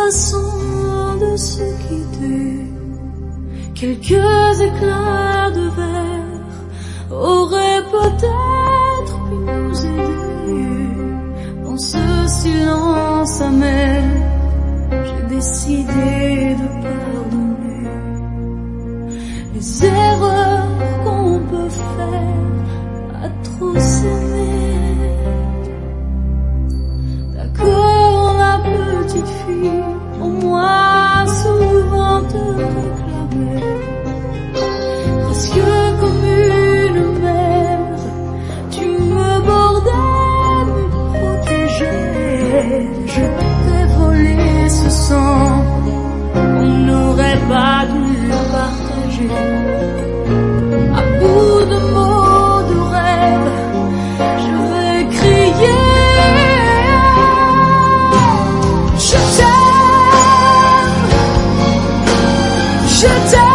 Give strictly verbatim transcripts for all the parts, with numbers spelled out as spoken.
façon de se quitter. Quelques éclats de verre auraient peut-être pu nous aider. Dans ce silence amer, j'ai décidé de pardonner les erreurs qu'on peut faire à trop s'aimer. D'accord, la petite fille, au moins souvent te réclamait. Presque comme une mère, tu me bordais, me protégeais. Je t'ai volé ce sang, on n'aurait pas dû partager. À bout de mots, de rêves, je vais crier. Je t'aime, je t'aime.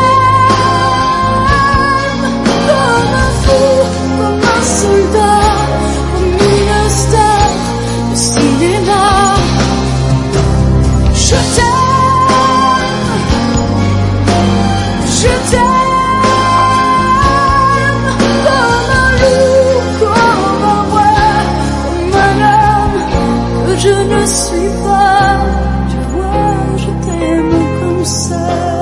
Comme un fou, comme un soldat, comme une star de cinéma. Je t'aime, je t'aime. Comme un loup, comme un roi, comme un homme que je ne suis pas. Tu vois, je t'aime comme ça.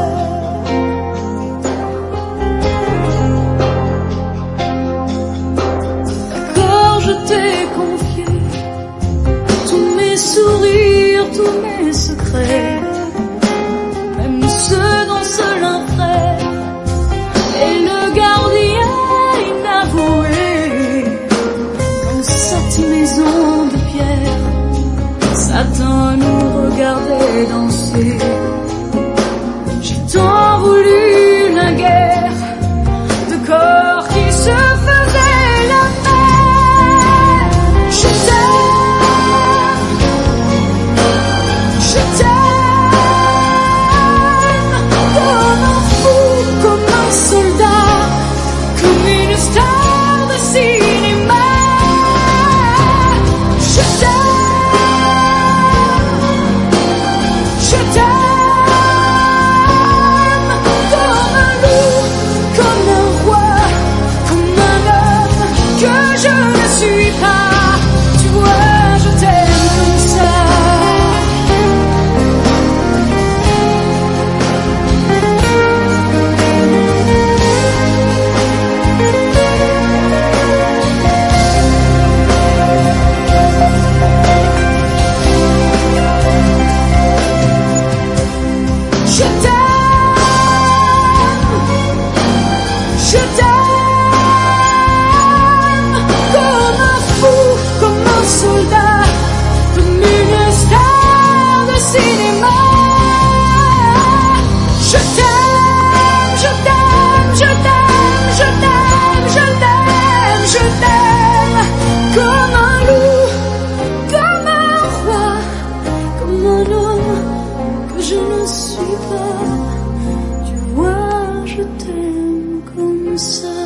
Je t'ai confié tous mes sourires, tous mes secrets, même ceux dont seul un frère est le gardien inavoué. Dans cette maison de pierre, Satan nous regardait danser. J'ai tant voulu la guerre de corps qui se faisaient la paix. Je t'aime, je t'aime. Comme un fou, comme un soldat, comme une star de cinéma. Je t'aime, je t'aime. Comme un loup, comme un roi, comme un homme que je ne suis pas. Tu vois, je t'aime comme ça. Je t'aime, je t'aime. Comme un fou, comme un soldat, comme une star de cinéma. Je t'aime, je t'aime, je t'aime, je t'aime, je t'aime, je t'aime. Comme un loup, comme un roi, comme un homme que je ne suis pas. Tu vois, je t'aime comme ça.